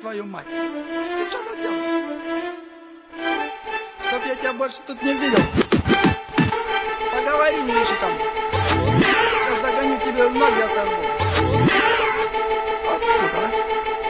твою мать. Ты что тут делаешь? Чтоб я тебя больше тут не видел. Поговори, не ищи там. Сейчас догоню тебе в ноги оторву. Вот сука, а.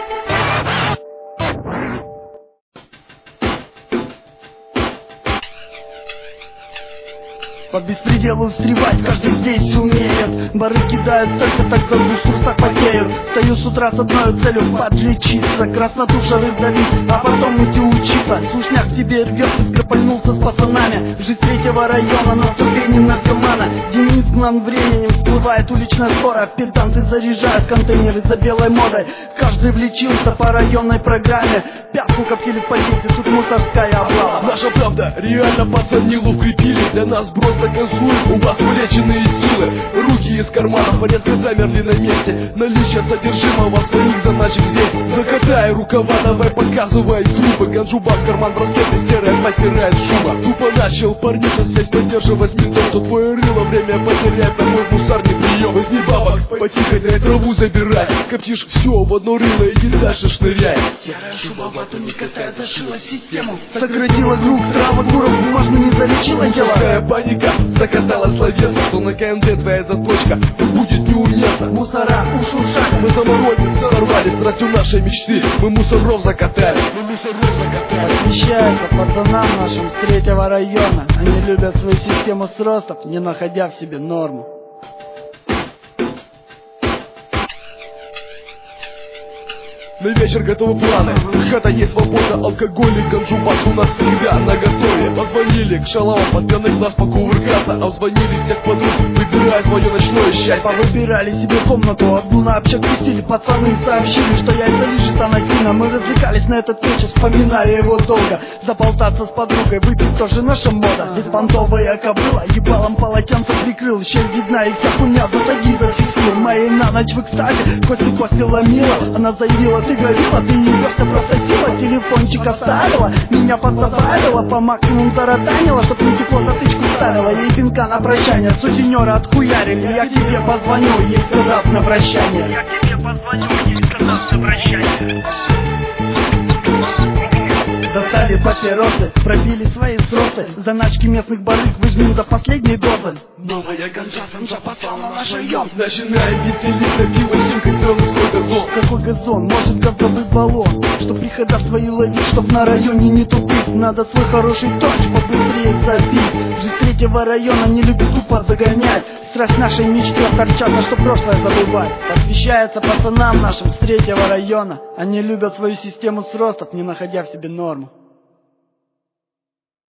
По беспределу встревать каждый здесь умеет. Бары кидают только тогда в ресурсах потеют. Стою с утра с одной целью подлечиться, краснотуша раздавить, а потом идти учиться. Сушняк себе рвет, скопальнулся с пацанами. Жизнь третьего района на ступени наркомана. Денис к нам временем всплывает уличная скоро. Педанты заряжают контейнеры за белой модой. Каждый влечился по районной программе. Пятку коптили в позиции, тут мусорская облава. Наша правда реально пацанилу вкрепили. Для нас брос доказуем, у вас вылеченные силы. Руки из карманов резко замерли на месте. Наличие содержимого своих заначек здесь. Закатай рукава, давай показывай трупы. Ганджубас, карман, браслеты, серая посирает шума. Тупо начал парниша здесь поддерживать ментов. Что твое рыло время потерять на мой мусорный прием. Возьми бабок, потихо дай траву забирай. Скоптишь все в одно рыло и дальше шныряй. Серая шуба вату не катает, зашила систему. Сократила круг, трава, куров, бумажными залечила тело. Такая паника закатала словесно, что на КМД твоя заточка будет не уместно. Мусора, ушушак. Мы заморозились, сорвали страстью нашей мечты. Мы мусоров закатали, Освещается пацанам нашим с третьего района. Они любят свою систему сростов, не находя в себе норму. На вечер готовы планы. Хата есть свобода, алкоголь и ганджубас у нас всегда наготове. Позвонили к шалавам под пьяный глаз покувыркаться. Обзвонили всех подруг, выбирая свое ночное счастье. Повыбирали себе комнату, одну на общак пустили. Пацаны сообщили, что яйца лежит анакина. Мы развлекались на этот вечер, вспоминая его долго. Заболтаться с подругой, выпить тоже наша мода. Беспонтовая кобыла, ебалом полотенце прикрыл. Щель видна и вся хуйня, засади зафиксил. Моей на ночь в экстазе, кости ломила. Она заявила: ты горила, ты ебешься, прососила, телефончик оставила, меня подзабавила, по максимуму таратанила, чтоб не тепло затычку ставила. Ей пинка на прощание, сутенера отхуярили. Я к тебе позвоню, ей сказав на прощание. Я к тебе позвоню, ей сказав на прощание. Достали папиросы, пробили свои сросы. Заначки местных барыг выжмем до последней дозы. Новая ганджа, санджа послал на наш район. Начинаем веселиться, пиво, симка, зеленый свой газон. Какой газон, может газовый баллон. Чтоб прихода свои ловить, чтоб на районе не тупить. Надо свой хороший торч побыстрее забить. Жизнь третьего района не любит тупо загонять. Страсть нашей мечты торчат, что прошлое забывать. Посвящается пацанам нашим с третьего района. Они любят свою систему сростов, не находя в себе норму.